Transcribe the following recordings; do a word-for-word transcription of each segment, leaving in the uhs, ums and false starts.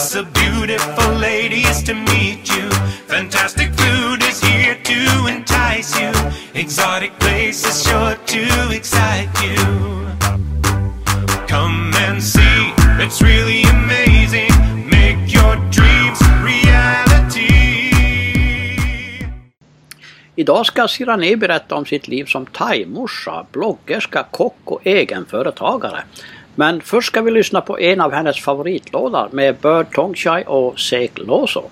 lots of beautiful ladies to meet you. Fantastic food is here to entice you. Exotic places sure to excite you. Come and see, it's really amazing. Make your dreams reality. Idag ska Sirani berätta om sitt liv som thai-morsa, bloggerska, kock och egenföretagare. Men först ska vi lyssna på en av hennes favoritlådar med Bird Tong Chai och Sek Loso.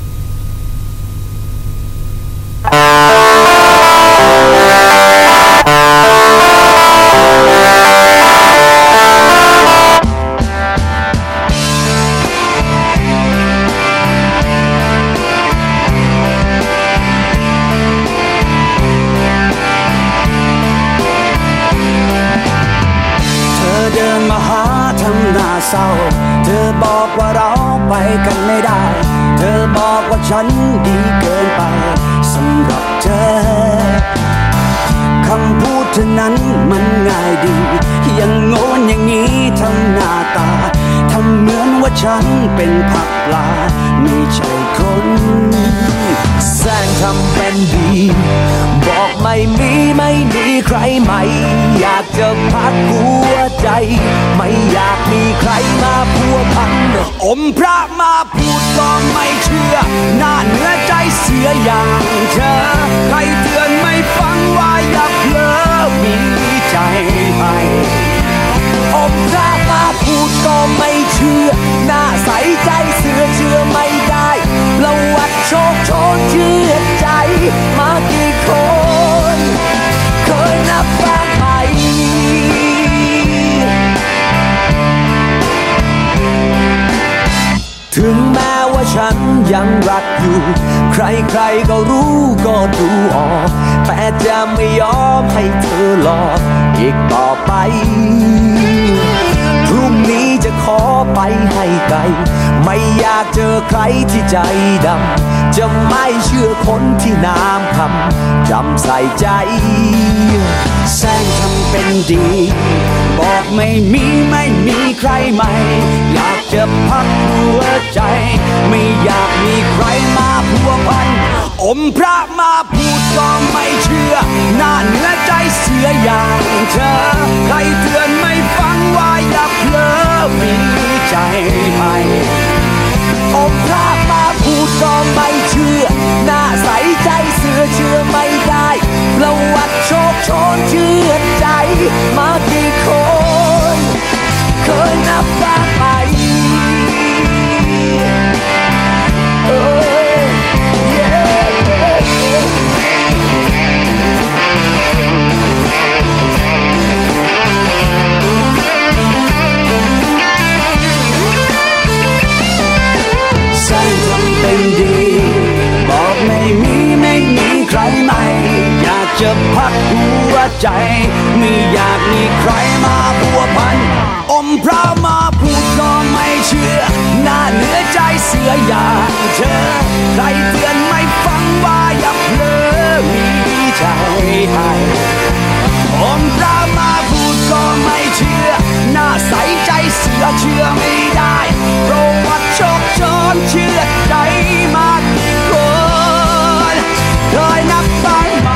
เธอบอกว่าเราไปกันไม่ได้เธอบอกว่าฉันดีเกินไปสำหรับเธอคำพูดเธอนั้นมันง่ายดียังโง่อย่างนี้ทำหน้าตาทำเหมือนว่าฉันเป็นผักปลาไม่ใช่คนแสร้งทำเป็นดีบอกไม่มีไม่มีใครใหม่อยากจะพักหัวใจไม่อยากมีใครมาพัวพันอมพระมาพูดก็ไม่เชื่อหน้าเนื้อใจเสียอย่างเธอใครเตือนไม่ฟังว่าอย่าเพลอมีใจให้อมพระมาพูดก็ไม่เชื่อหน้าใสใจเสือเชื่อไม่ได้ประวัติโชคโชนเชื่อใจมากี่คนเคยนับบ้างไหมถึงแม้ว่าฉันยังรักอยู่ใครๆก็รู้ก็ดูออกแต่จะไม่ยอมให้เธอหลอกอีกต่อไปพรุ่งนี้จะขอไปให้ไกลไม่อยากเจอใครที่ใจดำจะไม่เชื่อคนที่น้ำคำจำใส่ใจแสร้งทำเป็นดีบอกไม่มีไม่มีใครใหม่อยากจะพักหัวใจไม่อยากมีใครมาพัวพันอมพระมาพูดก็ไม่เชื่อหน้าเนื้อใจเสียอย่างเธอใครเตือนไม่ฟังว่าอย่าเพลอมีใจให้อมพระมาพูดก็ไม่เชื่อหน้าใสใจเสือเชื่อไม่ได้ประวัติโชคโชนเชื่อใจมากี่คนเคยนับบ้างไหมเป็นดีบอกไม่มีไม่มีใครใหม่อยากจะพักหัวใจไม่อยากมีใครมาพัวพันอมพระมาพูดก็ไม่เชื่อหน้าเนื้อใจเสืออย่างเธอใครเตือนไม่ฟังว่าอย่าเพลอมีใจให้อมพระมาพูดก็ไม่เชื่อหน้าใสใจเสือเชื่อไม่ได้เพราะว่าโชคโชนเชื่อใจมากี่คนเคยนับบ้างไหม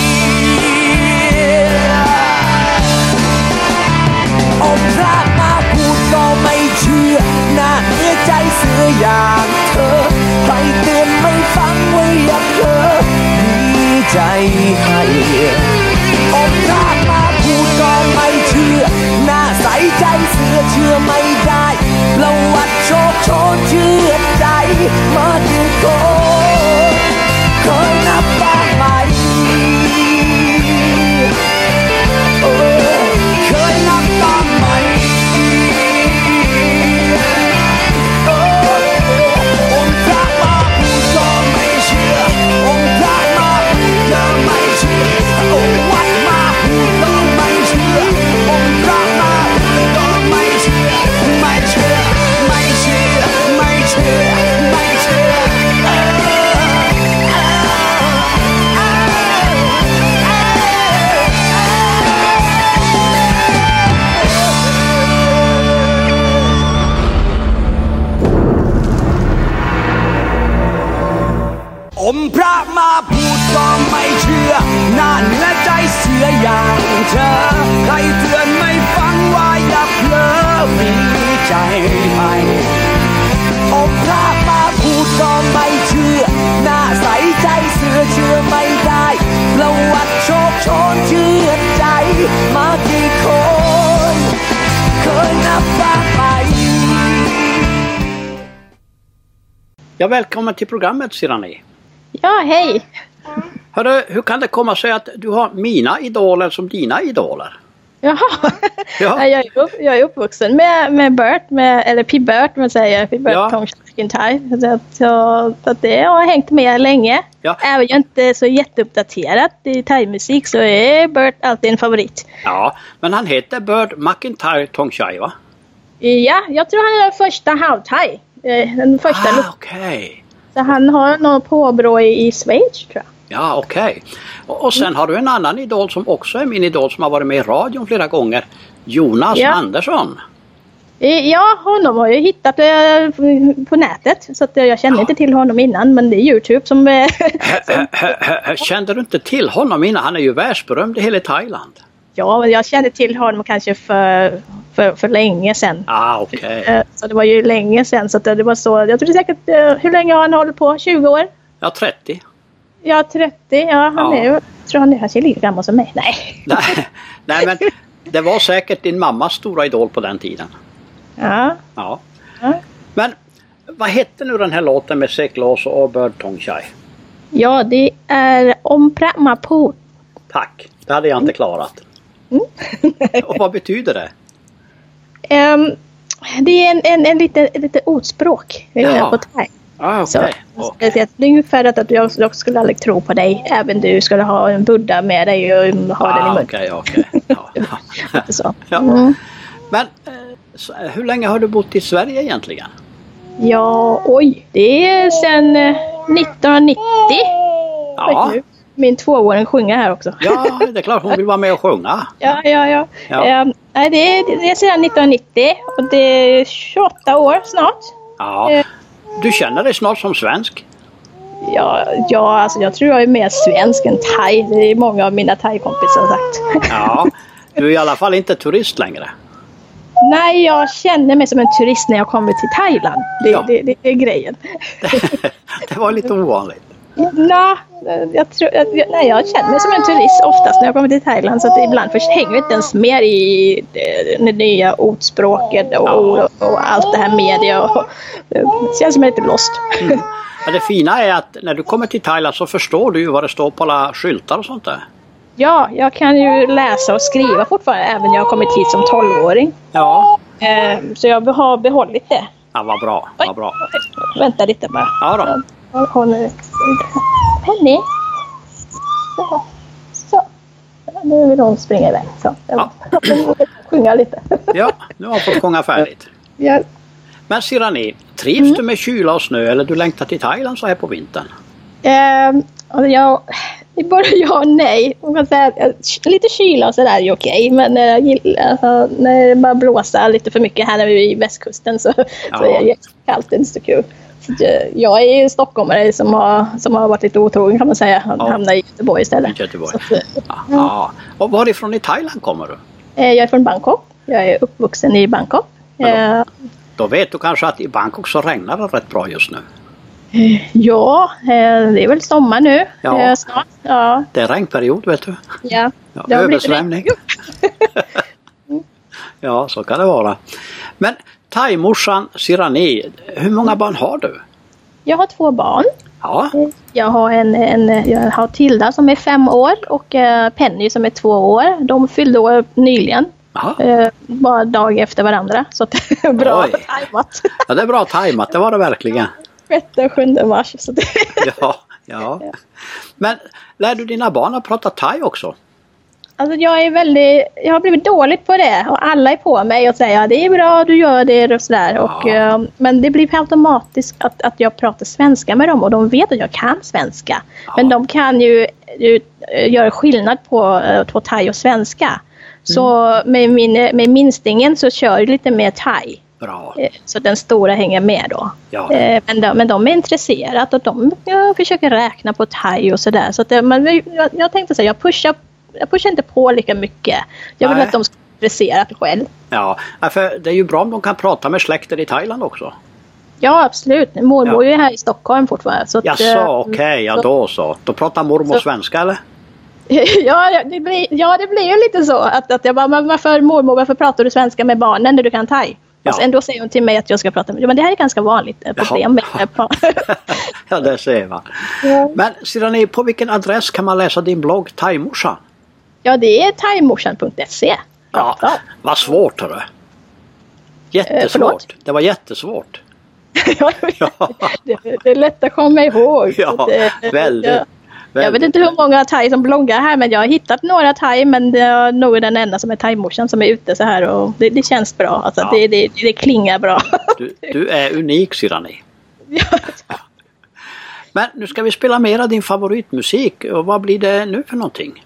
อมพระมาพูดก็ไม่เชื่อหน้าเนื้อใจเสืออย่างเธอใครเตือนไม่ฟังว่าอย่าเพลอมีใจให้อมพระมาพูดก็ไม่เชื่อหน้าใสใจเสือเชื่อไม่ได้ประวัติโชคโชนเชื่อใจมากี่คนเคยนับบ้างไหมเคยนับบ้างไหมองค์พระมาพูดก็ไม่เชื่อองค์พระมาพูดก็ไม่เชื่อองค์วัดมาพูดก็ไม่เชื่อองค์พระมาพูดก็ไม่เชื่อไม่เชื่อไม่เชื่อไม่เชื่อไม่เชื่อพูดก็ไม่เชื่อหน้าเหนือใจเสืออย่างเธอใครเตือนไม่ฟังว่าอย่าเพลอมีใจให้อมพระมาพูดก็ไม่เชื่อหน้าใสใจเสือเชื่อไม่ได้ประวัติโชคโชนเชื่อใจมากี่คนเคยนับบ้างไหม Ja, välkommen till programmet, Sirani. Ja, hej. Hörru, hur kan det komma sig att du har mina idoler som dina idoler? Jaha, Ja. jag, är upp, jag är uppvuxen med, med Bert, med, eller P. Bert, man säger, P. Bert Ja. Tong McIntyre. Så, att- så, så att det har hängt med länge. Ja. Även jag inte är så jätteuppdaterad i thaimusik så är Bert alltid en favorit. Ja, men han heter Bird McIntyre Tongchai, va? Ja, jag tror han är den första halvthai. eh, Den första Ah, luft. okej. Så han har något påbrå i, i Schweiz, tror jag. Ja, okej. Och, och sen har du en annan idol som också är min idol som har varit med i radion flera gånger. Jonas Ja. Andersson. Eh, Ja, honom har jag hittat eh, på nätet. Så att eh, jag känner Ja. inte till honom innan. Men det är YouTube som... eh, Hä- hä- hä- Kände du inte till honom innan? Han är ju världsberömd i hela Thailand. Ja, men jag kände till honom kanske för, för, för länge sedan. Ah, okej. Eh, Så det var ju länge sedan. Så att det var så... Jag tror säkert... eh, Hur länge har han hållit på? tjugo år? Ja, trettio. Ja, trettio. Ja, han Ja. är ju... Jag tror han är kanske lika gammal som mig. Nej. Nej, nej, men det var säkert din mammas stora idol på den tiden. Ja. Ja. Ja. Men vad hette nu den här låten med Seklås och Bird Tongchai? Ja, det är Ompra Maput. Tack, det hade jag inte klarat. Och vad betyder det? Ehm, det är en, en, en lite, en lite ordspråk eh, Ja. på thai. Ah, Så, okej. så det är ungefär att jag, jag skulle aldrig tro på dig. Även du skulle ha en buddha med dig och ha den i Ah, munnen. okej, okej. Ja, ja. Lite så. Ja. Mm. Men eh, så, hur länge har du bott i Sverige egentligen? Ja, oj. Det är sedan eh, nittonhundranittio. Ja, Nu, min tvååring sjunger här också. ja, det är klart hon vill vara med och sjunga. Ja, ja, ja. Ja. Ehm, nej, det, är, det är sedan nittonhundranittio och det är tjugoåtta år snart. Ja. Eh. Du känner dig snart som svensk? Ja, ja alltså, jag tror jag är mer svensk än thai. Det är många av mina thai-kompisar har sagt. Ja. Du är i alla fall inte turist längre. Nej, jag känner mig som en turist när jag kommer till Thailand. Det, Ja. det, det, det är grejen. Det var lite ovanligt. Nå, jag, tror, jag, nej, jag känner mig som en turist oftast när jag kommer till Thailand. Så att ibland först hänger vi inte ens med i det, det nya ordspråket och, Ja. och, och allt det här media. Och, det känns som jag är lite lost. Mm. Ja, det fina är att när du kommer till Thailand så förstår du ju vad det står på alla skyltar och sånt där. Ja, jag kan ju läsa och skriva fortfarande även när jag har kommit hit som tolvåring. Ja, Eh, så jag har behållit det. ja vad bra, vad bra. Vänta lite bara. Ja då. Hon, hon är... Penny. Så. Så. Nu vill hon springa iväg. Så. Ja. Jag vill sjunga lite. Ja, nu har jag fått sjunga färdigt. Ja. Men Sirani, trivs du med kyla och snö eller du längtar till Thailand så här på vintern? Ehm, och jag, det är bara ja och nej. Man kan säga, att lite kyla och sådär är ju okej. Men när, jag gillar, alltså, när det bara blåser lite för mycket här när vi är i västkusten så, Ja. så är det kallt. Det är inte så kul. Så att, eh, jag är ju stockholmare som har, som har varit lite otrogen kan man säga. Han Ja. hamnar i Göteborg istället. I Göteborg. Så att, eh, Ja, ja. Och varifrån i Thailand kommer du? eh, jag är från Bangkok. Jag är uppvuxen i Bangkok. Ja. Eh, Då vet du kanske att i Bangkok så regnar det rätt bra just nu. ja, eh, det är väl sommar nu Ja. eh, snart. Ja, Det är regnperiod vet du. ja. Ja, Det har blivit översvämning. Ja, så kan det vara. Men thaimorsan Sirani, hur många barn har du? Jag har två barn. Ja, Jag har, en, en, jag har Tilda som är fem år och eh, Penny som är två år. De fyllde år nyligen. ja. Eh, bara dag efter varandra. Så att det är bra Oj. tajmat. Ja, det är bra tajmat, det var det verkligen. sjätte och sjunde mars. Så det, Ja, ja. Men lär du dina barn att prata thai också? alltså jag är väldigt, jag har blivit dåligt på det. Och alla är på mig och säger ja, det är bra, du gör det och sådär. Och, eh, men det blir automatiskt att, att jag pratar svenska med dem. Och de vet att jag kan svenska. Ja. Men de kan ju, ju eh, göra skillnad på, eh, på thai och svenska. Så med, min, med minstingen så kör jag lite mer thai. Bra. Eh, Så den stora hänger med då. Ja. Eh, Men de, men de är intresserade och de jag försöker räkna på thai och sådär. Så att det, men jag, jag tänkte säga, jag pushar, jag pushar inte på lika mycket. Jag vill Nej. att de ska intressera sig själv. Ja, för det är ju bra om de kan prata med släkter i Thailand också. Ja, absolut. Mormor Ja. är ju här i Stockholm fortfarande. Så att, Jaså, eh, okej, okay, ja så- då så. Då pratar mormor Så- svenska eller? ja, det blir, ja, det blir ju lite så. Att, att jag bara, men varför mormor, varför pratar du svenska med barnen när du kan thai? Ja. Och sen då säger hon till mig att jag ska prata med... Ja, men det här är ganska vanligt eh, problem med Jaha. Ja, det ser man. Ja. Men Shirani, på vilken adress kan man läsa din blogg Thaimorsan? Ja, det är thaimorsan punkt se. Ja, Ja. vad svårt hörru. Eh, Jättesvårt. förlåt? Det var jättesvårt. Ja, det, det är lätt att komma ihåg. Ja, Så det- väldigt. Jag, jag vet väldigt. inte hur många thai som bloggar här, men jag har hittat några thai, men det är nog den enda som är thaimorsan som är ute så här och det, det känns bra. Alltså, Ja. det, det, det klingar bra. Du, du är unik Shirani. Ja. Men nu ska vi spela mera din favoritmusik. Och vad blir det nu för någonting?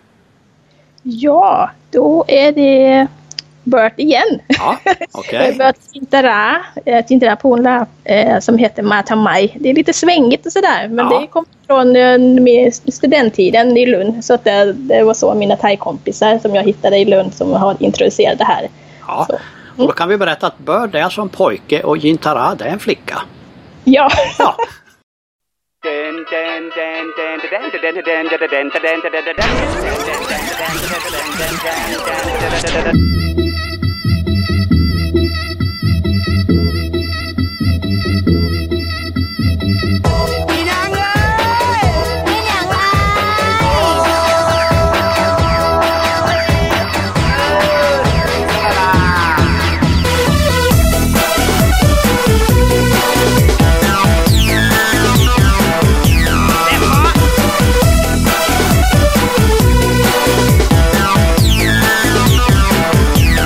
Ja, då är det Bert igen. Ja, okej. Bert Tintara, eh, Tintara Punla, eh, som heter Matamai. Det är lite svängigt och sådär, men Ja. det kommer från eh, med studenttiden i Lund. Så att det, det var så mina thai-kompisar som jag hittade i Lund som har introducerat det här. Ja. Så. Och då kan vi berätta att Bird är alltså en pojke och Jintara det är en flicka. Ja. Ja. Hãy subscribe cho kênh Ghiền Mì Gõ để không bỏ lỡ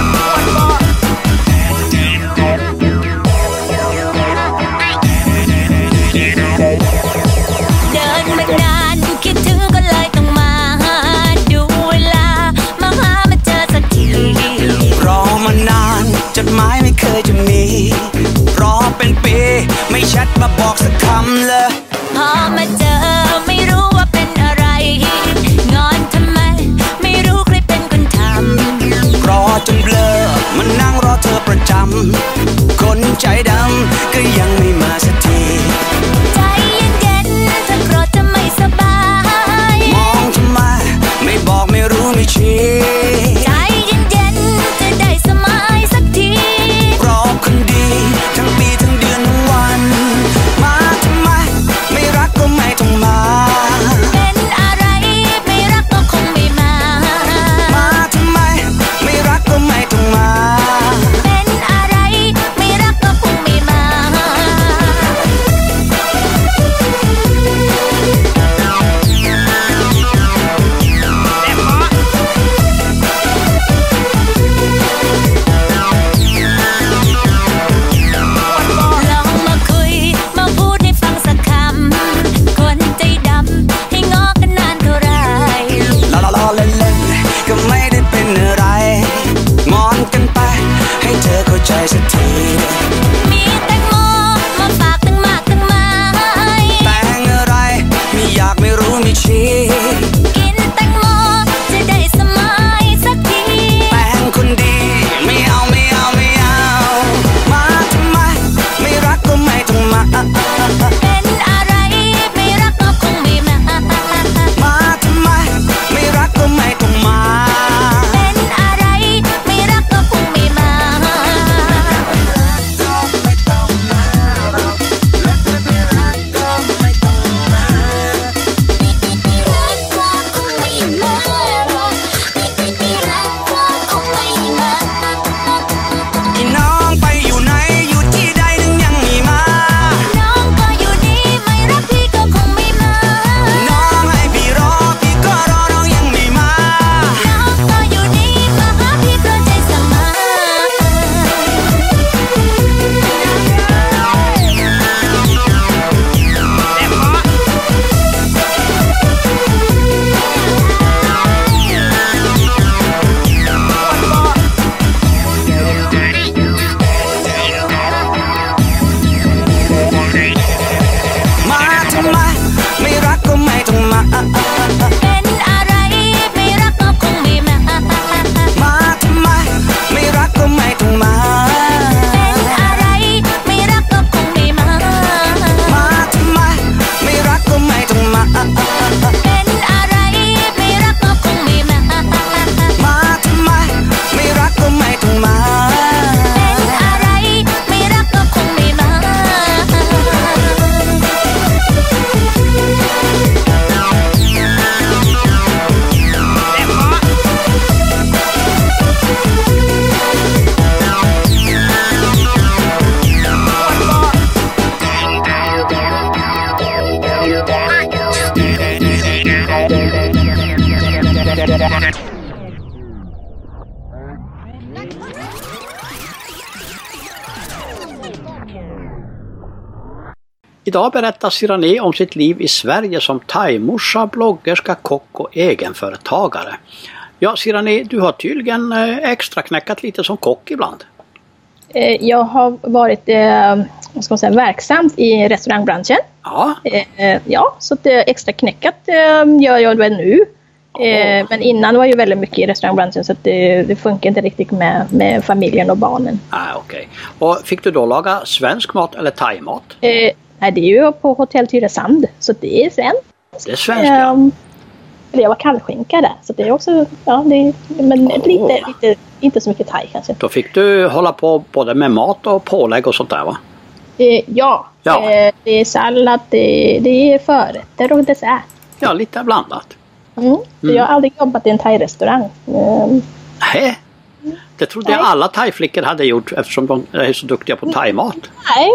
Idag berättar Shirane om sitt liv i Sverige som thaimorsa, bloggerska, kock och egenföretagare. Ja, Shirane, du har tydligen extra knäckat lite som kock ibland. Jag har varit eh, vad ska man säga, verksam i restaurangbranschen. Ja. Eh, ja, så att extra knäckat eh, gör jag det nu. Eh, men innan var jag väldigt mycket i restaurangbranschen så att det, det funkar inte riktigt med, med familjen och barnen. Ah, okej. Okay. Och fick du då laga svensk mat eller thaimat? Eh, nej, det är ju på Hotell Tyresand, så det är svenskt. Det är svenskt, ja. Eh, eller jag var kallskinka där, så det är också, ja, det, men oh. lite, lite, inte så mycket thai kanske. Då fick du hålla på både med mat och pålägg och sånt där, va? Eh, ja, ja. Eh, det är sallad, det, det är förrätter och dessert. Ja, lite blandat. Mm. Mm. Jag har aldrig jobbat i en thai-restaurang. Mm. Nej, det trodde Nej. jag alla thai-flickor hade gjort eftersom de är så duktiga på thai-mat. Nej,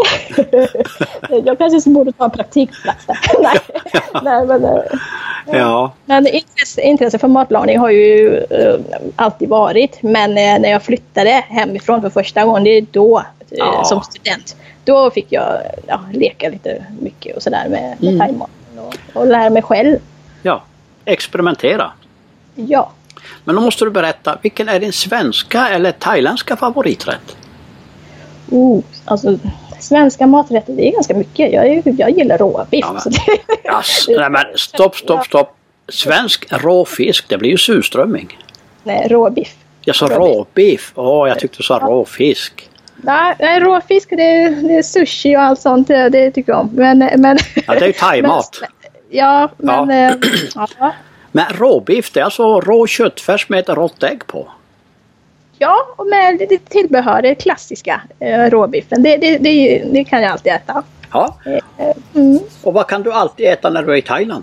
jag kanske borde ta en praktikplats där. Nej. Ja. Nej, men, ja. men intresse, intresse för matlagning har ju uh, alltid varit. Men uh, när jag flyttade hemifrån för första gången, det är då uh, ja. som student. Då fick jag ja, leka lite mycket och sådär med, med mm. thai-maten och, och lära mig själv. Ja. Experimentera. Ja. Men då måste du berätta, vilken är din svenska eller thailändska favoriträtt? Oh, alltså svenska maträtter, det är ganska mycket. Jag, jag gillar råbiff. Ja, men, yes. Nej, men stopp, stopp, stopp. Svensk råfisk, det blir ju surströmming. Nej, råbiff. Jag sa råbiff. Åh, oh, jag tyckte du sa råfisk. Nej, nej råfisk, det, det är sushi och allt sånt, det, det tycker jag om. Men, men, ja, det är ju thaimat. Ja, men... Ja. Äh, ja. Men råbiff, det är alltså rå köttfärs med ett rått ägg på? Ja, och med lite tillbehör, det klassiska äh, råbiffen. Det, det, det, det kan jag alltid äta. Ja. Äh, mm. Och vad kan du alltid äta när du är i Thailand?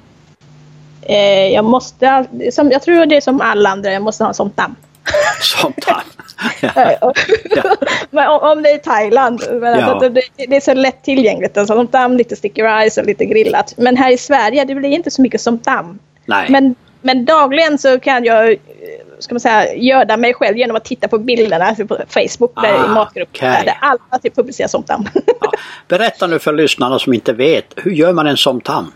Äh, jag måste... Som, jag tror det är som alla andra, jag måste ha en sån damm. Som damm? Ja. Ja. Men om, om det är Thailand, men ja. alltså, det, det är så lätt tillgängligt. Alltså, som damm, lite sticky rice och lite grillat. Men här i Sverige, det blir inte så mycket som damm. Nej. Men, men dagligen så kan jag, ska man säga, göra mig själv genom att titta på bilderna alltså på Facebook ah, där i matgruppen okay. där alla typ publicerar somtam. Ja. Berätta nu för lyssnarna som inte vet, hur gör man en somtam?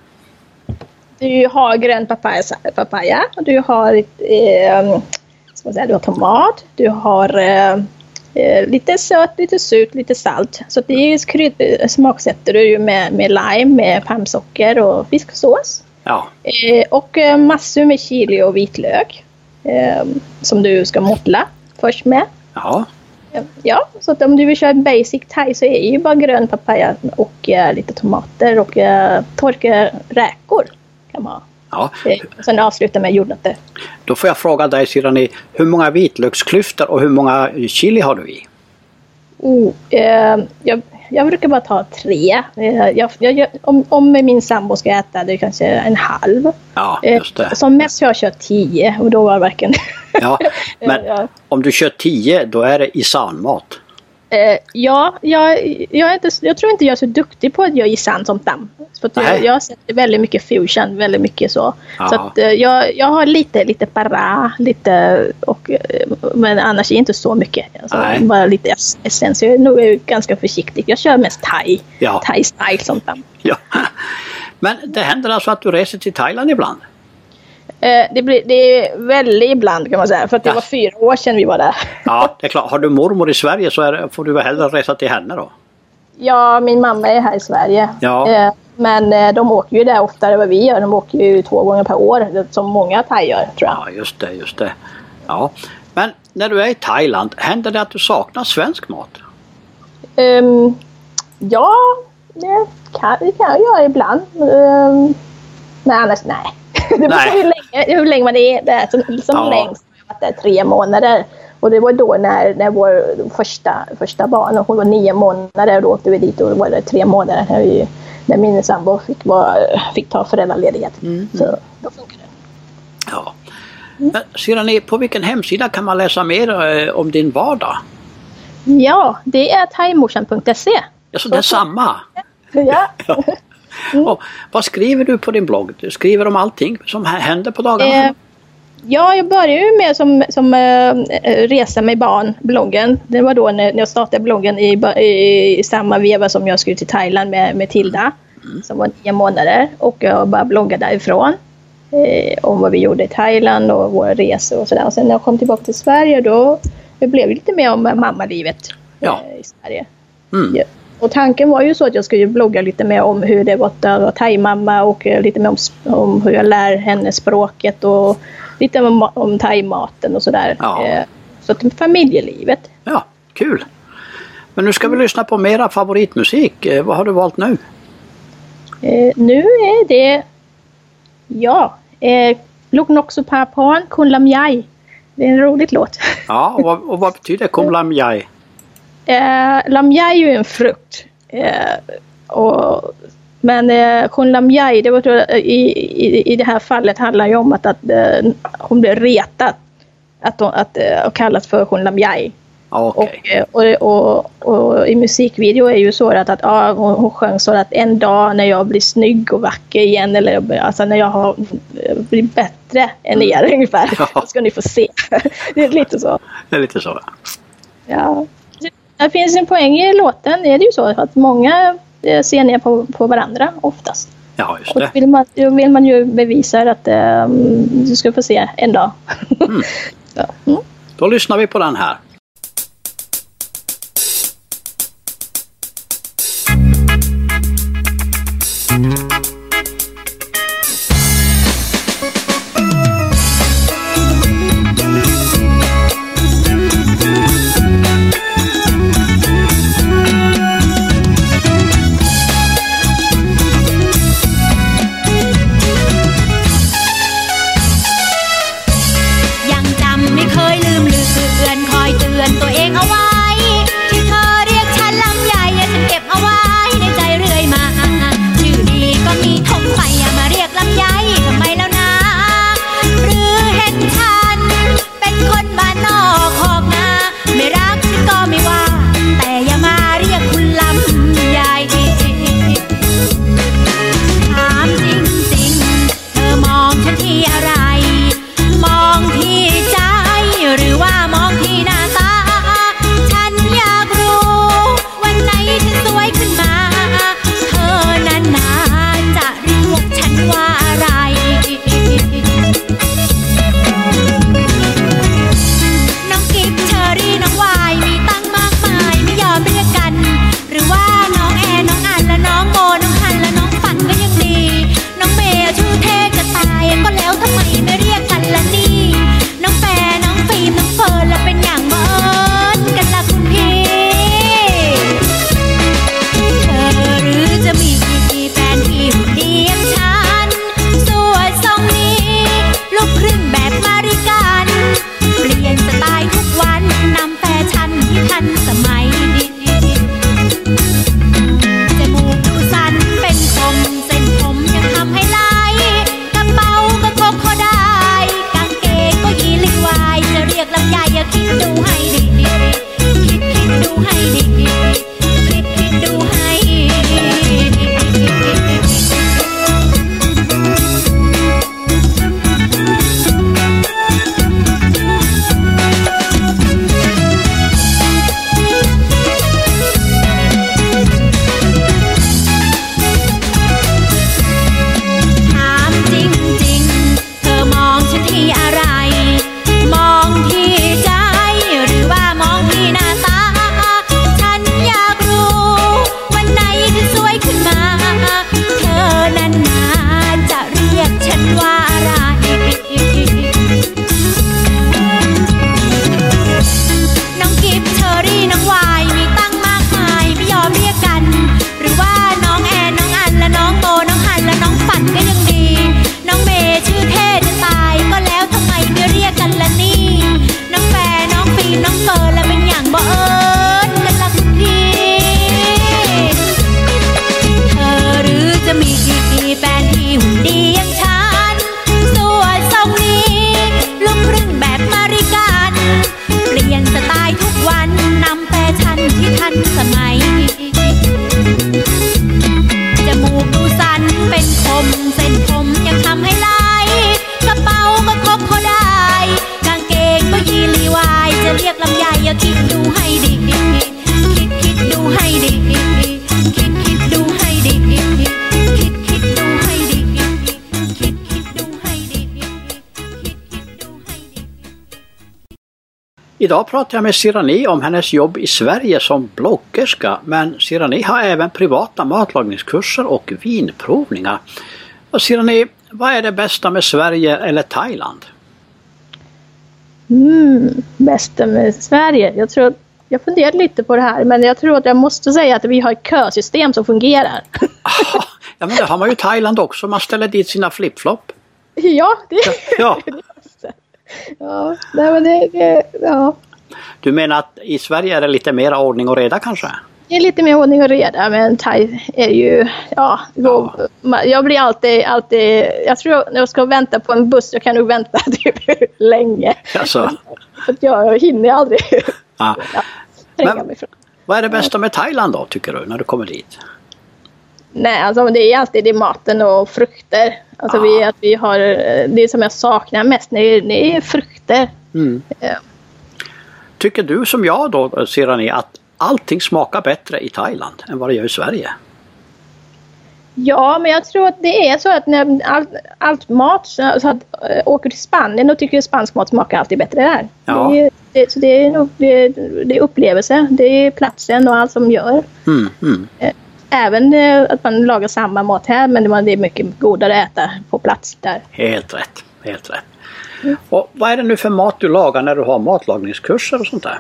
Du har grön papaya, papaya och du har eh, ska man säga, du har tomat, du har eh, lite sött, lite surt, lite salt. Så det är krydd, smaksätter du ju med, med lime, med palmsocker och fisksås. Ja. Eh, och eh, massor med chili och vitlök eh, som du ska måttla först med. Ja. Ja, så att om du vill köra basic thai så är det ju bara grön papaya och eh, lite tomater och eh, torkade räkor kan man ha. Ja. Eh, och sen avsluta med jordnötter. Då får jag fråga dig Shirane, hur många vitlöksklyftor och hur många chili har du i? Oh, eh, jag, jag brukar bara ta tre. Eh, jag, jag, om, om min sambo ska äta det är kanske en halv. Ja, just det. Eh, som mest har jag kört tio och då var det verkligen... Ja, men ja. Om du kör tio då är det isanmat. Eh, ja, jag, jag, är inte, jag tror inte jag är så duktig på att göra isan som damm. För att jag, jag har sett väldigt mycket fusion, väldigt mycket så. Ja. Så att, eh, jag, jag har lite, lite para, lite, och, men annars är inte så mycket. Alltså, bara lite essens. Jag är nog ganska försiktig. Jag kör mest thai, ja. Thai-style som damm. Ja. Men det händer alltså att du reser till Thailand ibland? Eh, det, blir, det är väldigt ibland kan man säga. För att det ja. var fyra år sedan vi var där. Ja, det är klart. Har du mormor i Sverige så är, får du väl hellre resa till henne då? Ja, min mamma är här i Sverige. Ja. Eh, men eh, de åker ju där oftare än vad vi gör. De åker ju två gånger per år. Som många thai gör, tror jag. Ja, just det, just det. Ja. Men när du är i Thailand, händer det att du saknar svensk mat? Um, ja, det kan, det kan jag göra ibland. Um, men annars nej. Det beror hur länge, hur länge man är där. Som, som ja. längst har jag varit där tre månader. Och det var då när, när vår första, första barn, hon var nio månader, och då åkte vi dit och då var det tre månader när, vi, när min sambo fick, var, fick ta föräldraledighet. Mm. Så då funkar det. Ja. Mm. Men Shirane, på vilken hemsida kan man läsa mer eh, om din vardag? Ja, det är thaimorsan punkt se. Ja, så det är samma? Ja. Ja. Mm. Och vad skriver du på din blogg? Du skriver om allting som händer på dagarna? Eh, Ja, jag började ju med som, som äh, resa med barn, bloggen. Det var då när jag startade bloggen i, i, i samma veva som jag skulle till Thailand med, med Tilda. Mm. Som var nio månader. Och jag bara bloggade därifrån. Eh, om vad vi gjorde i Thailand och våra resor och sådär. Och sen när jag kom tillbaka till Sverige då det blev det lite mer om mammalivet ja. eh, i Sverige. Mm. Ja. Och tanken var ju så att jag skulle blogga lite mer om hur det var att vara thai-mamma och lite mer om, om hur jag lär henne språket och lite om, om thai-maten och sådär. Ja. Eh, så att familjelivet. Ja, kul. Men nu ska vi lyssna på mera favoritmusik. Eh, vad har du valt nu? Eh, nu är det ja, eh, Luk Noksu Papan Kun Lam Yai. Det är en rolig låt. Ja, och vad, och vad betyder Kun Lam Yai? Eh, lam Yai är ju en frukt. Eh, och, men eh, Kun Lam Yai, det var, i, i, i det här fallet handlar ju om att, att eh, hon blev retad. Att hon att, eh, kallas för Kun Lam Yai. Okay. Och, och, och, och i musikvideo är ju så att, att ja, hon, hon sjöng så att en dag när jag blir snygg och vacker igen eller alltså när jag har blivit bättre än er mm. ungefär ja. Då ska ni få se. Det är lite så. Det är lite så. Ja. Det finns en poäng i låten. Det är det ju så att många ser ner på, på varandra oftast. Ja, just det. Och vill man, då vill man ju bevisa att um, du ska få se en dag. Mm. Så, mm. Då lyssnar vi på den här. น้องเรียกลำไยอย่าคิดดูให้ดีคิดคิดดูให้ดีคิดคิดดูให้ดีคิดคิดดูให้ดีคิดคิดดูให้ดีคิดคิดดูให้ดี Idag pratar jag med Sirani om hennes jobb i Sverige som bloggerska, men Sirani har även privata matlagningskurser och vinprovningar. Och Sirani, vad är det bästa med Sverige eller Thailand? Mm, bästa med Sverige? Jag tror att jag funderat lite på det här, men jag tror att jag måste säga att vi har ett kösystem som fungerar. Aha, ja, men det har man ju i Thailand också. Man ställer dit sina flip-flop. Ja, det Ja. ja, nej, men det, det, ja. Du menar att i Sverige är det lite mer ordning och reda kanske? Det är lite mer ordning och reda, men Thai är ju, ja, Ja. jag blir alltid, alltid, jag tror när jag ska vänta på en buss, jag kan nog vänta typ länge. Alltså. För att jag hinner aldrig Ja. ja, tränga Men- mig fram. Vad är det bästa med Thailand då, tycker du, när du kommer dit? Nej, alltså det är alltid det är maten och frukter. Alltså Ah. vi, att vi har, det som jag saknar mest, det är, det är frukter. Mm. Ja. Tycker du som jag då, Sirani, att allting smakar bättre i Thailand än vad det gör i Sverige? Ja, men jag tror att det är så att när allt, allt mat, så så att äh, åker till Spanien och tycker spansk mat smakar alltid bättre där. Ja. Det, är- det, så det är nog det, det är upplevelse, det är platsen och allt som gör. Mm, mm. Även eh, att man lagar samma mat här, men det är mycket godare att äta på plats där. Helt rätt, helt rätt. Och vad är det nu för mat du lagar när du har matlagningskurser och sånt där?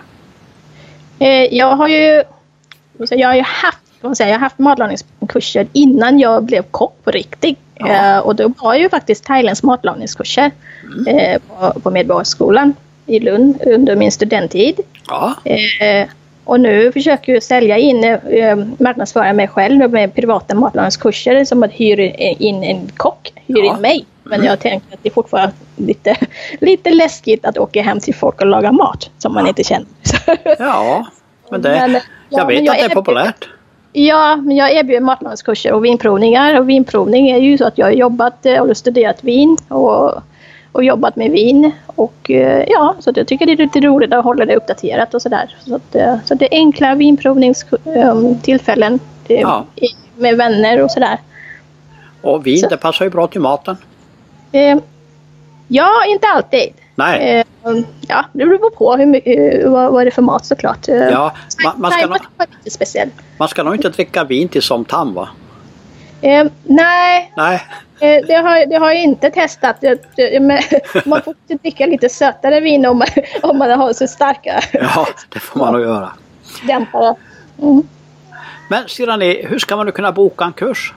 Eh, jag har ju jag har ju haft, vad man säger, jag har haft matlagningskurser innan jag blev kock på riktigt. Ja. Eh, och då var ju faktiskt Thailands matlagningskurser eh, på, på Medborgarskolan i Lund under min studenttid. Ja, Eh, och nu försöker jag sälja in, eh, marknadsföra mig själv med privata matlagningskurser som att hyra in en kock, hyr Ja. in mig. Men jag tänker att det är fortfarande lite, lite läskigt att åka hem till folk och laga mat som man inte känner. ja. Men det, Men, ja, jag vet men jag att det är är- populärt. Ja, men jag erbjuder matlagningskurser och vinprovningar. Och vinprovning är ju så att jag har jobbat eh, och studerat vin och, och jobbat med vin. Och eh, ja, så att jag tycker det är lite roligt att hålla det uppdaterat och sådär. Så, att, eh, så det är enkla vinprovningstillfällen eh, Ja. med vänner och sådär. Och vin, Så- det passar ju bra till maten. Eh, ja, inte alltid. Nej, Eh, ja, det beror på hur mycket, vad, vad är det för mat såklart. Eh, ja, man, man, ska nog, Thaimat var lite speciell. man ska nog inte dricka vin till som tam, va? Eh, nej, Nej, Eh, Det har, det har jag inte testat. Jag, jag, men, man får inte dricka lite sötare vin om man, om man har så starka ja, det får man nog göra. dämpare. Mm. Men Sirani, hur ska man nu kunna boka en kurs?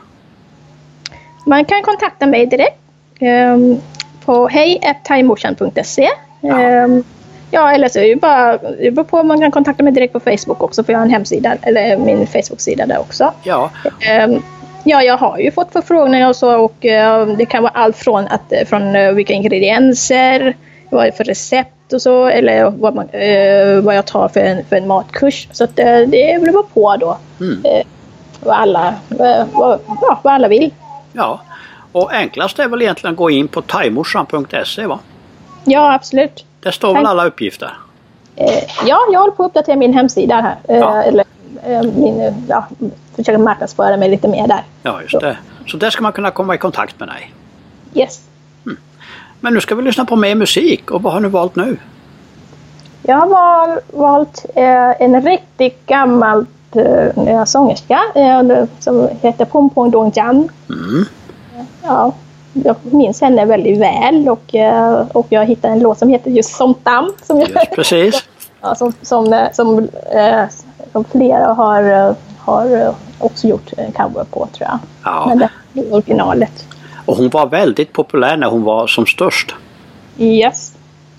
Man kan kontakta mig direkt eh, på hej at thaimorsan punkt se. Ja. Eh, ja, eller så är det bara, det beror på om man kan kontakta mig direkt på Facebook också, för jag har en hemsida, eller min Facebook-sida där också. Ja, Eh, Ja, jag har ju fått förfrågningar och så, och eh, det kan vara allt från, att, eh, från eh, vilka ingredienser, vad det är för recept och så, eller vad, man, eh, vad jag tar för en, för en matkurs. Så att, eh, det beror på då Mm. eh, vad, alla, eh, vad, ja, vad alla vill. ja. Och enklast är väl egentligen att gå in på thaimorsan punkt se, va? Ja, absolut. Där står väl alla uppgifter. Eh, ja, jag håller på att uppdatera min hemsida här. Eh, Ja. Eller eh, min, eh, ja, försöka marknadsföra mig lite mer där. Ja, just det. Så där ska man kunna komma i kontakt med dig. Yes. Men nu ska vi lyssna på mer musik. Och vad har du valt nu? Jag har val, valt eh, en riktigt gammal eh, sångerska eh, som heter Pom Pom Dong Jan. Mm. Ja, jag minns henne väldigt väl, och, eh, och jag hittade en låt som heter just Som Tam som, jag, Just precis. ja, som, som, eh, som, eh, som flera har, eh, har eh, också gjort en cover på, tror jag. Ja. Men det är originalet. Och hon var väldigt populär när hon var som störst. Yes.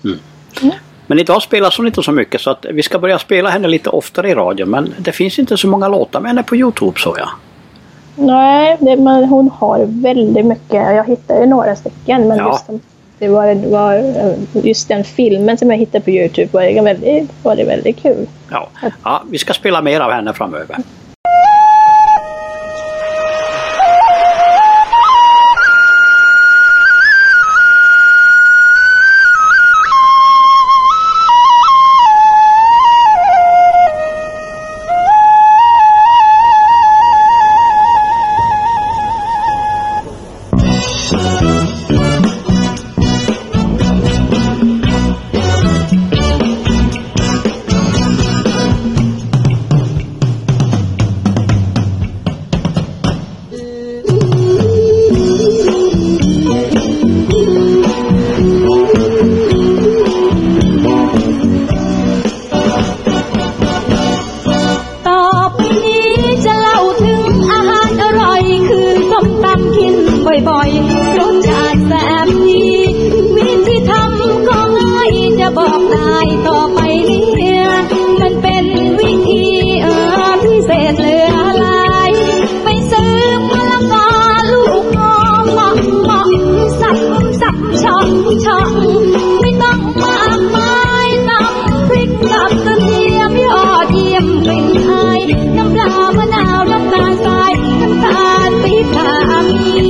Men idag spelas hon inte så mycket, så att vi ska börja spela henne lite oftare i radio. Men det finns inte så många låtar med henne på YouTube, så jag. Nej, det, men hon har väldigt mycket. Jag hittade några stycken, men Ja. just, den- det var, det var just den filmen som jag hittade på YouTube var det väldigt, var det väldigt kul. Ja. Ja, vi ska spela mer av henne framöver. บอกได้ต่อไปนี้มันเป็นวิธีเออพิเศษเหลือหลายไปซื้อมะละกอลูกงอเหมาะเหมาะสับสับช่องช่องไม่ต้องมากมายตำพริกกับกระเทียมยอดเยี่ยมกลิ่นไอน้ำปลามะนาวน้ำตาลทรายน้ำตาลปี๊บตามี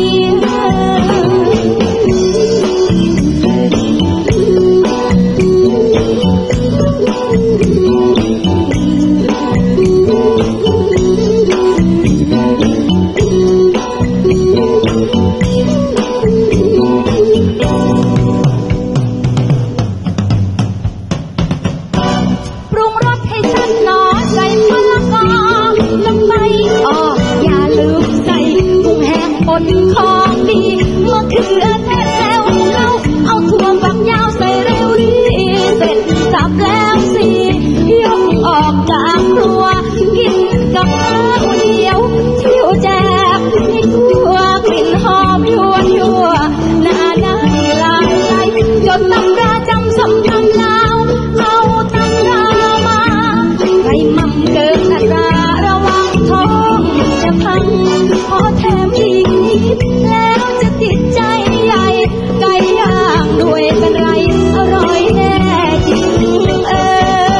ของดีมะเขือเทศแล้วเราเอาถั่วฝักยาวใส่เร็วดีเสร็จสับแล้วสิยกออกจากครัวกินกับข้าวเหนียวเที่ยวแจกให้ทั่วกลิ่นหอมยั่วยั่วหน้าได้ลายไหลจนตำราจำสำทำลาวเอาตำรามาใครมั่มเกินอัตราระวังท้องจะพังขอแถมอีกแล้วจะติดใจใหญ่ไก่ย่างด้วยเป็นไรอร่อยแน่จริงเออ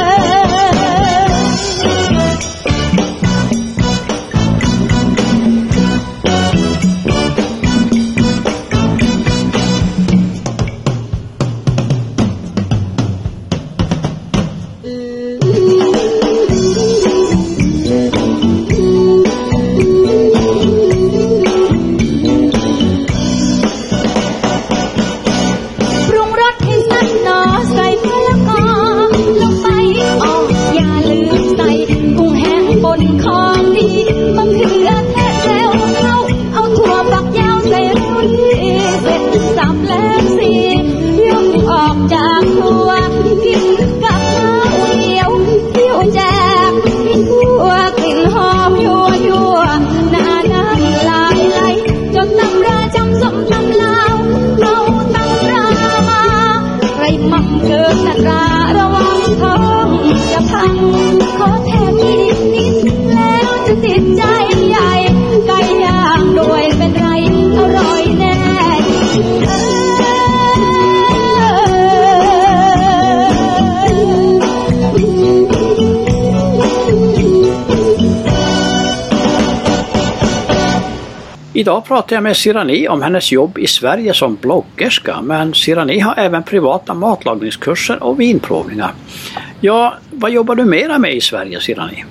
Idag pratar jag med Sirani om hennes jobb i Sverige som bloggerska, men Sirani har även privata matlagningskurser och vinprovningar. Ja, vad jobbar du mera med i Sverige, Sirani?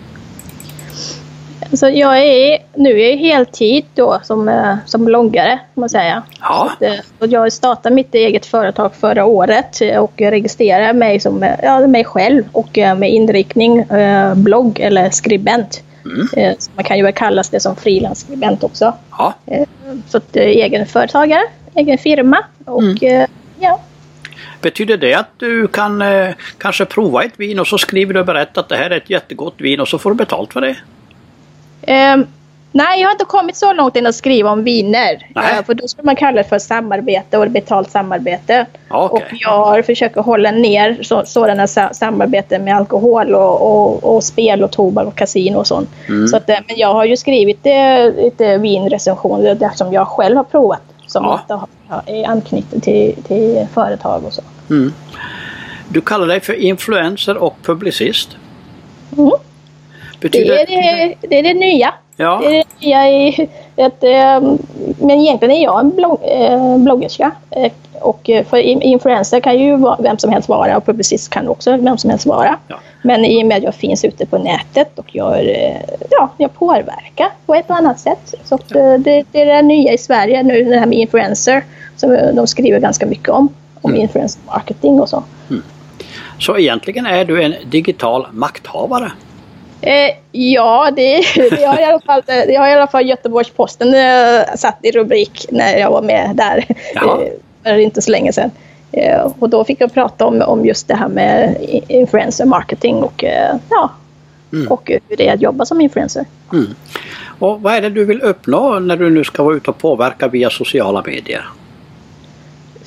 Alltså jag är nu är heltid då som, som bloggare, kan man säga. Ja. Så att, och jag startade mitt eget företag förra året och registrerade mig som ja, mig själv och med inriktning eh, blogg eller skribent. Mm. Eh, så man kan ju väl kallas det som frilansskribent också. Ja. Eh, så att eh, egen företagare, egen firma och mm. eh, ja. Betyder det att du kan eh, kanske prova ett vin och så skriver du och berättar att det här är ett jättegott vin och så får du betalt för det? Um, nej, jag har inte kommit så långt in att skriva om viner. Uh, för då skulle man kalla det för samarbete och betalt samarbete. Okay. Och jag försöker hålla ner så, sådana sa- samarbeten med alkohol och, och, och spel och tobak och kasino och sånt. Mm. Så att, men jag har ju skrivit eh, lite vinrecensioner där som jag själv har provat. Som ja. inte har, är anknyttet till, till företag och så. Mm. Du kallar dig för influencer och publicist. Mm. Betyder... Det, är det, det är det nya. Ja. Det är det nya i ett, men egentligen är jag en blogg, bloggerska. Och för influencer kan ju vem som helst vara och publicist kan också vem som helst vara. Ja. Men i och med att jag finns ute på nätet och gör, ja, jag påverkar på ett annat sätt. Så ja. det, det är det nya i Sverige nu, det här med influencer som de skriver ganska mycket om. Om mm. influencer marketing och så. Mm. Så egentligen är du en digital makthavare? Eh, ja, det, det har i alla fall, det har i alla fall Göteborgs-Posten eh, satt i rubrik när jag var med där eh, för inte så länge sedan. Eh, och då fick jag prata om, om just det här med influencer marketing och, eh, ja, mm. och hur det är att jobba som influencer. Mm. Och vad är det du vill uppnå när du nu ska vara ute och påverka via sociala medier?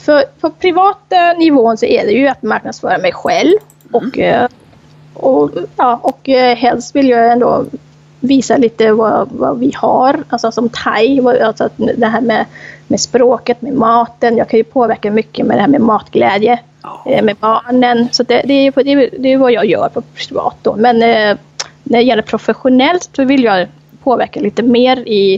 för på privat eh, nivån så är det ju att marknadsföra mig själv. Och, eh, och, ja, och eh, helst vill jag ändå visa lite vad, vad vi har. Alltså som thai, vad- alltså att det här med, med språket, med maten. Jag kan ju påverka mycket med det här med matglädje. Ja. eh, Med barnen. Så det, det, är, ju på- det, är, det är vad jag gör på privat då. Men eh, när det gäller professionellt så vill jag påverka lite mer i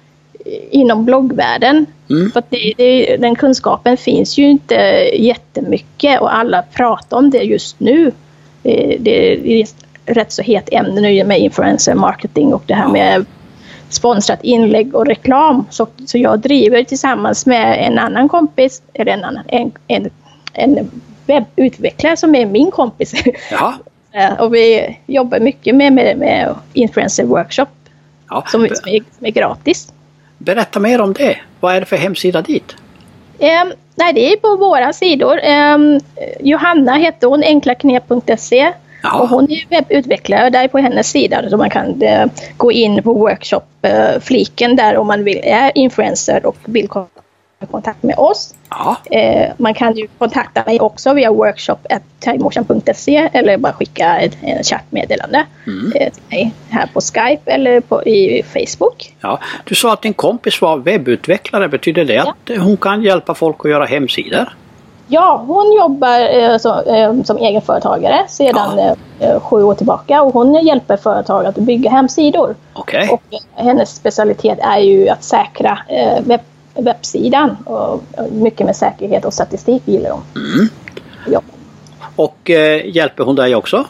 inom bloggvärlden. Mm. För att det, det, den kunskapen finns ju inte jättemycket och alla pratar om det just nu. Eh, Det är ett rätt så het ämne nu med influencer marketing och det här med sponsrat inlägg och reklam. Så, så jag driver tillsammans med en annan kompis, eller en, annan, en, en, en webbutvecklare som är min kompis. Jaha. Eh, och vi jobbar mycket med, med, med influencer workshop Ja. som, som, är, som är gratis. Berätta mer om det. Vad är det för hemsida dit? Um, nej, det är på våra sidor. Um, Johanna heter hon, enklaknep punkt se. Ja. Och hon är webbutvecklare där på hennes sida. Så man kan uh, gå in på workshop-fliken där om man vill, är influencer och vill komma i kontakt med oss. Ja. Uh, man kan ju kontakta mig också via workshop at taimotion punkt se eller bara skicka ett, ett chattmeddelande Mm. uh, till mig här på Skype eller på, i Facebook. Ja. Du sa att din kompis var webbutvecklare. Betyder det att hon kan hjälpa folk att göra hemsidor? Ja, hon jobbar eh, så, eh, som egenföretagare sedan Ja. eh, sju år tillbaka och hon hjälper företag att bygga hemsidor. Okej. Och eh, hennes specialitet är ju att säkra eh, webb, webbsidan och, och mycket med säkerhet och statistik gillar hon. Mm. Ja, Och eh, hjälper hon dig också?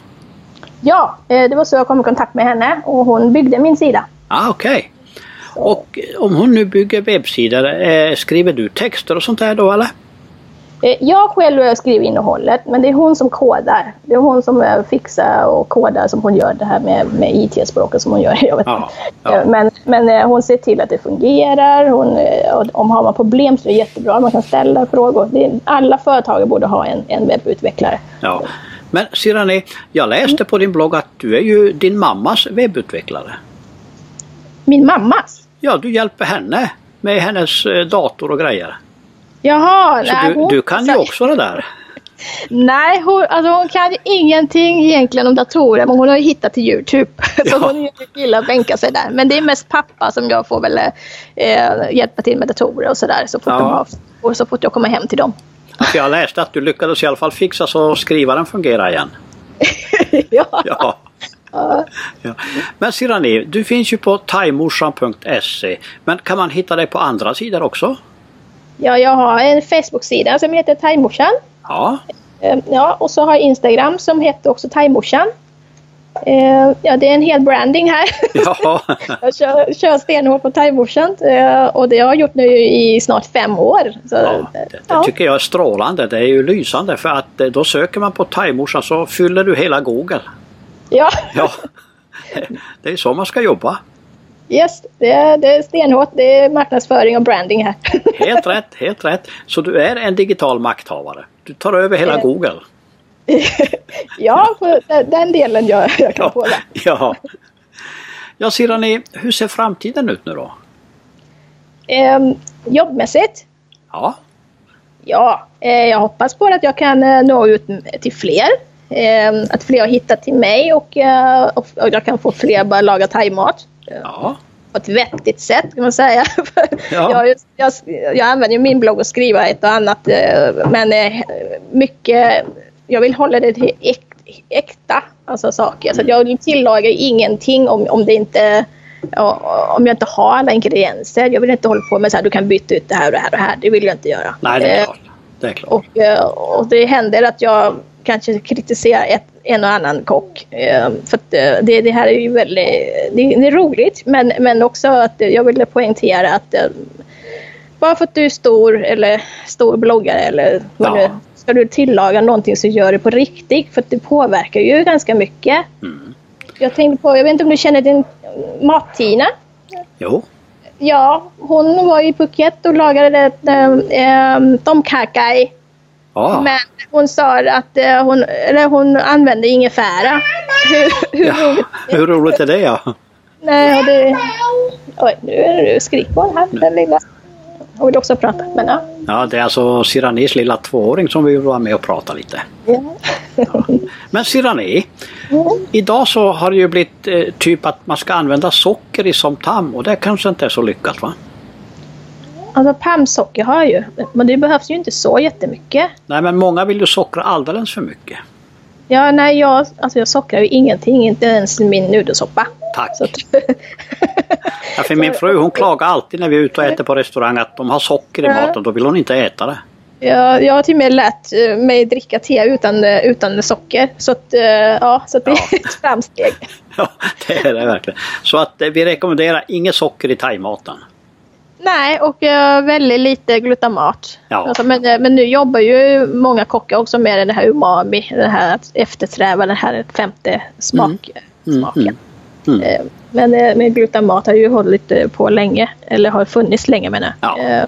ja eh, det var så jag kom i kontakt med henne och hon byggde min sida. Ah, okej. Och eh, om hon nu bygger webbsidor, eh, skriver du texter och sånt där då eller? Eh, Jag själv skriver innehållet men det är hon som kodar. Det är hon som eh, fixar och kodar som hon gör det här med, med I T-språket som hon gör. Jag vet Ja, inte. ja. Eh, Men, men eh, hon ser till att det fungerar. Hon, eh, och om har man problem så är det jättebra. Man kan ställa frågor. Det är, alla företag borde ha en, en webbutvecklare. Ja. Men Sirani, jag läste på din blogg att du är ju din mammas webbutvecklare. Min mammas? Ja, du hjälper henne med hennes eh, dator och grejer. Jaha, Så nej, du, hon, du kan ju så- också det där. Nej, hon, alltså hon kan ju ingenting egentligen om datorer, men hon har ju hittat till YouTube. Så Ja. hon gillar att bänka sig där. Men det är mest pappa som jag får väl eh, hjälpa till med datorer och sådär så fort Ja. de har, och så fort jag kommer hem till dem. För jag läste att du lyckades i alla fall fixa så skrivaren fungerar igen. ja. Ja. Ja. Men Sirani, du finns ju på taimorsan punkt se. Men kan man hitta dig på andra sidor också? ja, jag har en Facebook-sida som heter Taimorsan. Ja. Eh, ja, och så har jag Instagram som heter också Taimorsan. Eh, ja, det är en hel branding här. Ja. Jag kör, kör stenhårt på Taimorsan eh, och det har jag gjort nu i snart fem år. Så, Ja, det, det ja. tycker jag är strålande. Det är ju lysande för att eh, då söker man på taimorsan så fyller du hela Google. Ja, Ja. Det är så man ska jobba. yes, det är, det är stenhårt. Det är marknadsföring och branding här. Helt rätt, helt rätt. Så du är en digital makthavare. Du tar över hela Eh. Google. Ja, för den- den delen jag, jag kan påverka. Ja. Ja, Sirani, hur ser framtiden ut nu då? Eh, jobbmässigt? Ja. Ja, eh, jag hoppas på att jag kan eh, nå ut till fler. Eh, att fler har hittat till mig och, eh, och, och jag kan få fler bara laga thaimat. Ja. På ett vettigt sätt kan man säga. Ja. jag, jag, jag använder ju min blogg och skriva ett och annat. eh, Men eh, mycket, jag vill hålla det till äk, äkta alltså saker. Så att jag tillagar ingenting om, om det inte... Ja, om jag inte har alla ingredienser. Jag vill inte hålla på med så här, du kan byta ut det här och det här och det här. Det vill jag inte göra. Nej, det är Eh, klart. Det är klart. och, eh, och det händer att jag kanske kritiserar ett, en och annan kock. Eh, För att eh, det, det här är ju väldigt det, det är roligt. Men, men också att eh, jag ville poängtera att eh, bara för att du är stor eller stor bloggare eller vad Ja. nu, ska du tillaga någonting så gör det på riktigt. För att det påverkar ju ganska mycket. Mm. Jag tänkte på, jag vet inte om du känner din Mat-Tina? Jo. Ja, hon var i Phuket och lagade det, äh, Tom Kakai. Ja. Men hon sa att eh, hon, eller hon använde ingefära. Hur, hur Ja. roligt? Hur roligt är det? Ja. Nej, det... Oj, nu är det skrikmål här. Den lilla. hon vill också prata. Men ja. Ja, det är alltså Siranis lilla tvååring som vill vara med och prata lite. Ja. Ja. Men Sirani, Mm. idag så har det ju blivit eh, typ att man ska använda socker i somtam och det kanske inte är så lyckat, va? Alltså palmsocker har jag ju, men det behövs ju inte så jättemycket. Nej, men många vill ju sockra alldeles för mycket. Ja, nej, jag, alltså jag sockrar ju ingenting, inte ens min nudelsoppa. Tack. Så att, Ja, för min fru hon klagar alltid när vi är ute och äter på restaurang att de har socker i Ja. maten, då vill hon inte äta det. jag, jag har till och med lärt eh, mig dricka te utan, eh, utan socker. Så att, eh, ja, så att det Ja. är ett framsteg. Ja, det är det verkligen. Så att eh, vi rekommenderar inget socker i thaimaten. Nej, och uh, väldigt lite glutamat. Ja. Alltså, men, eh, men nu jobbar ju många kockar också med det här umami, det här att eftersträva den här femte smak, Mm, smaken. mm, mm. Eh, Men eh, med glutamat har ju hållit eh, på länge, eller har funnits länge menar jag. Ja. Eh,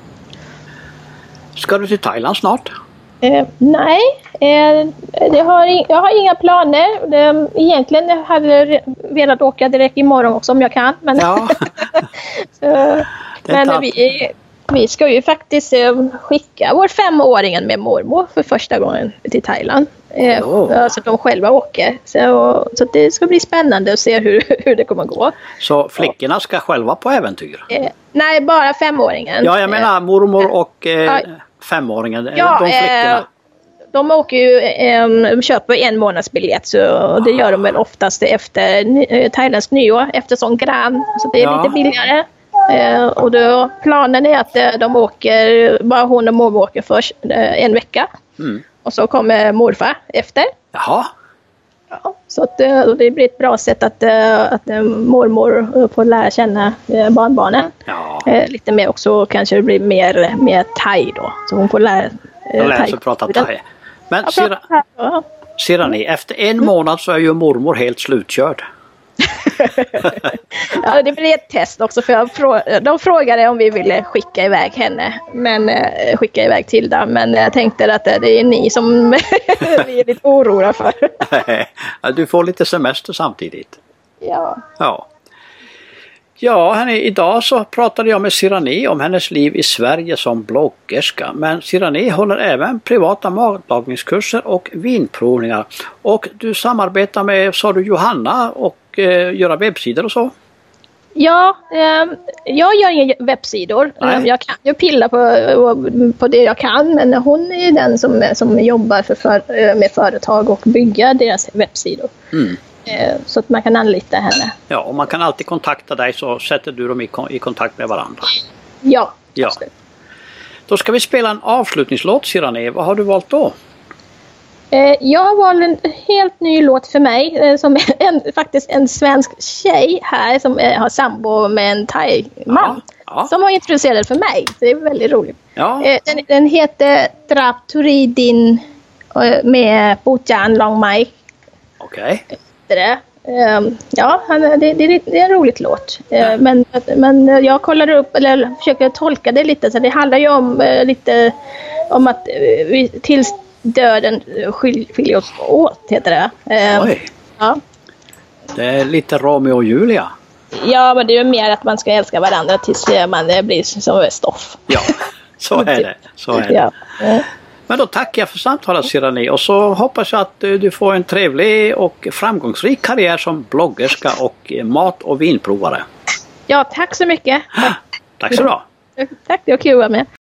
Ska du till Thailand snart? Eh, nej, eh, det har in, jag har inga planer. Det, egentligen hade jag re- velat åka direkt imorgon också om jag kan. Men, Ja. så, Det är men inte vi, vi ska ju faktiskt eh, skicka vår femåringen med mormor för första gången till Thailand. Eh, Oh. Så de själva åker. Så, så det ska bli spännande att se hur, hur det kommer att gå. Så flickorna ska själva på äventyr? Eh, nej, bara femåringen. Ja, jag menar mormor och eh, Ja. femåringen, Ja, de flickorna. eh, de åker ju, eh, de köper en månadsbiljett så det gör de väl oftast efter ny, eh, thailändsk nyår efter Songkran, så det är Ja. lite billigare. Eh, och då, planen är att eh, de åker, bara hon och mormor åker först eh, en vecka Mm. och så kommer morfar efter. Jaha, Ja, så att, eh, och det blir ett bra sätt att, eh, att eh, mormor eh, får lära känna eh, barnbarnen. ja. Eh, lite mer också, kanske det blir mer, mer thai då. Så hon får lära eh, Jag lär sig prata thai. Men Ja, Sira, prata- ja. Sirani, efter en månad så är ju mormor helt slutkörd. Ja, det blir ett test också för jag frå- de frågade om vi ville skicka iväg henne, men eh, skicka iväg Tilda, men jag tänkte att det är ni som vi är lite oroliga för. Du får lite semester samtidigt. Ja. Ja. Ja, hörni, idag så pratade jag med Sirani om hennes liv i Sverige som bloggerska. Men Sirani håller även privata matlagningskurser och vinprovningar. Och du samarbetar med, sa du, Johanna och eh, göra webbsidor och så? Ja, eh, jag gör inga webbsidor. Nej. Eh, Jag kan ju pilla på, på det jag kan, men hon är den som, som jobbar för, för, med företag och bygga deras webbsidor. Mm. Eh, Så att man kan anlita henne. Ja, och man kan alltid kontakta dig så sätter du dem i, kon- i kontakt med varandra. Ja, Ja. absolut. Då ska vi spela en avslutningslåt, Sirani. Vad har du valt då? Eh, Jag valde en helt ny låt för mig eh, som är en, faktiskt en svensk tjej här som eh, har sambo med en thai-man Ja, ja. som var introducerad för mig. Så det är väldigt roligt. Ja, Eh, Den, den heter Trap Turidin eh, med Puchan Long Mai. okej. Det. Um, ja, han, det, det, det är en roligt låt. Eh, Ja. men, men jag kollar upp, eller försöker tolka det lite. Så det handlar ju om eh, lite om att eh, vi tills döden eh, skil, skiljer oss åt, heter det. Eh, Oj, ja. det är lite Romeo och Julia. ja, men det är ju mer att man ska älska varandra tills eh, man eh, blir som stoff. Ja, så är det. Så är det. Ja. Eh, Men då tackar jag för samtalet, Sirani, och så hoppas jag att eh, du får en trevlig och framgångsrik karriär som bloggerska och eh, mat- och vinprovare. ja, tack så mycket. Tack så bra. Tack, det var kul att vara med.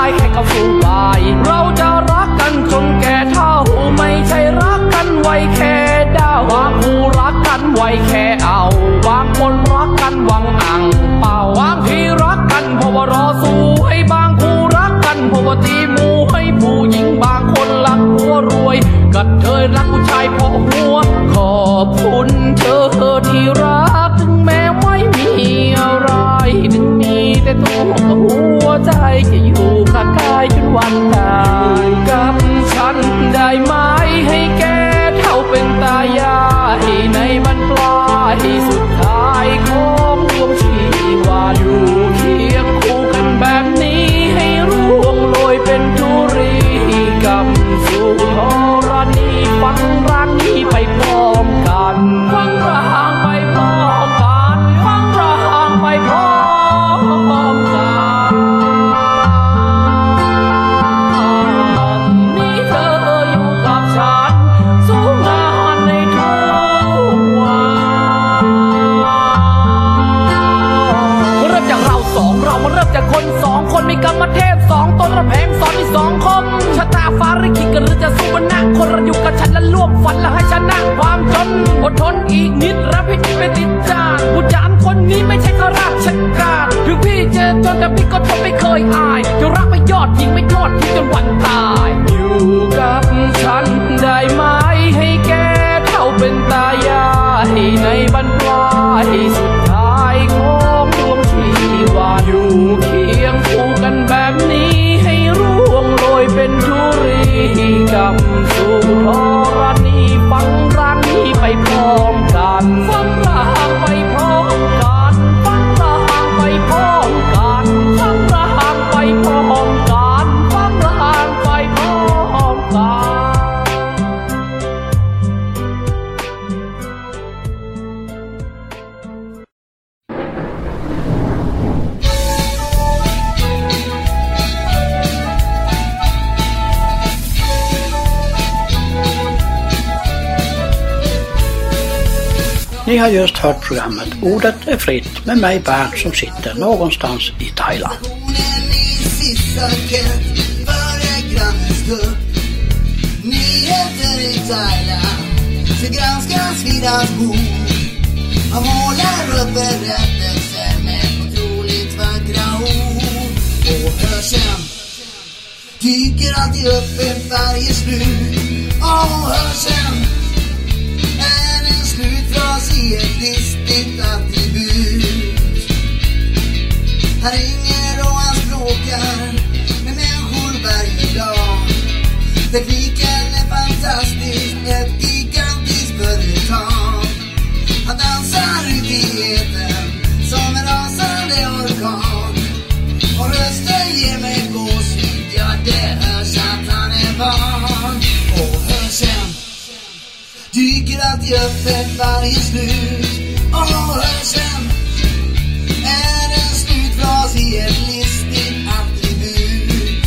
ายให้เขาสู้กายเราจะรักกันจนแก่เฒ่าไม่ใช่รักกันไว้แค่ดาวบางคู่รักกันไว้แค่เอาบางคนรักกันหวังอังเป่าบางทีรักกันเพราะว่ารอสู้ให้บางคู่รักกันเพราะว่าตีหมูให้ผู้หญิงบางคนรักหัวรวยกระเทยรักผู้ชายเพราะหัวขอบคุณเธอที่รักถึงแม้ไม่มีอะไรถึงมีแต่ตัวกับหัวใจจะอยู่ข้างกายจนวันตายกับฉันได้ไหมให้แกเท่าเป็นตายายในบรรปลายสุดท้ายของดวงชีวาอยู่เคียงคู่กันแบบนี้ให้ร่วงโรยเป็นธุรีกับสู่ธรณีฟังรักนี้ไปพร้อมกันฟังร่างไปพร้อมกันฟังร่างไปพร้อมกันนี่เธออยู่กับฉันสู้งานในทุกวันเริ่มจากเราสองเรามาเริ่มจากคนสองคนมีกรรมเทพสองต้นระแพงสอนที่สองคมชะตาฟ้าริขิตกันหรือจะสู้บนหน้าคนเราอยู่กับฉันและร่วมฝันและให้ชนะความจนอดทนอีกนิดรับให้พี่ไปติดจานผู้จานคนนี้ไม่ใช่ข้าราชการถึงพี่เจอจนแต่พี่ก็ทนไม่เคยอายจะรักไม่ยอดทิ้งไม่ทอดทิ้งจนวันตายอยู่กับฉันได้ไหมให้แกเท่าเป็นตายายในบรรปลายสุดท้ายของดวงชีวาอยู่เคียงคู่กันแบบนี้ให้ร่วงโรยเป็นธุรีกับสู่ธรณีฟังรักนี้ไปพร้อมกันฟังรักไปพร้อมกันฟังรักไปพร้อมกันฟังรักไปพร้อมกันฟังรักไปพร้อมกัน Ni har just hört programmet Ordet är fritt med mig Bernt som sitter någonstans i Thailand. Nyheter i Thailand så granskas vid hans bord. Han målar upp berättelser med otroligt vackra ord. Och hörseln dyker alltid upp en varje slut. Och hörseln är en slutfras i ett listigt attribut. Han ringer och han språkar med människor varje dag. Tekniken är fantastisk, ett gigantiskt företag. Han dansar ut i etern som en rasande orkan. Och rösten ger mig gåshud, ja det hörs att han är van. Och hörseln dyker alltid upp ett varje slut. Och hörseln är en slutfras i ett listigt attribut.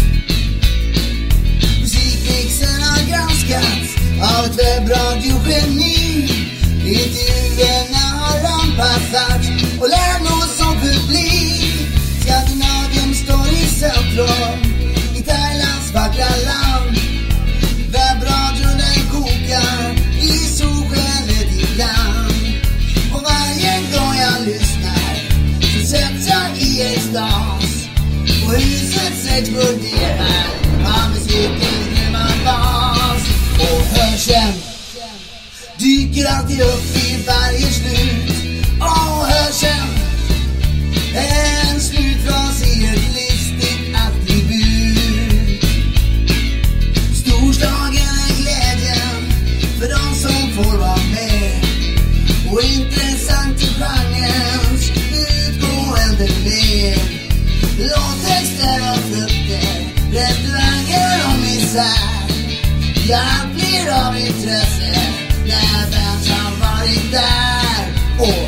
Musikmixen har granskats av ett webbradiogeni. Intervjuerna har anpassats och lärmål som publik. Skandinavien står i centrum i Thailands vackra land. Webbradion den kokar i solskenet ibland. Och varje gång jag lyssnar så sätts jag i extas. Och husets exploderar av musikens grymma bas. Och hörseln dyker alltid upp i varje slut. Och hörseln är en slutfras i ett listigt attribut. Storslagen är glädjen för de som får vara med. Och intressant i genrens utgående led. Låttexter och frukter, restauranger och misär. Ja, allt blir av intresse när Bernt har varit där. Och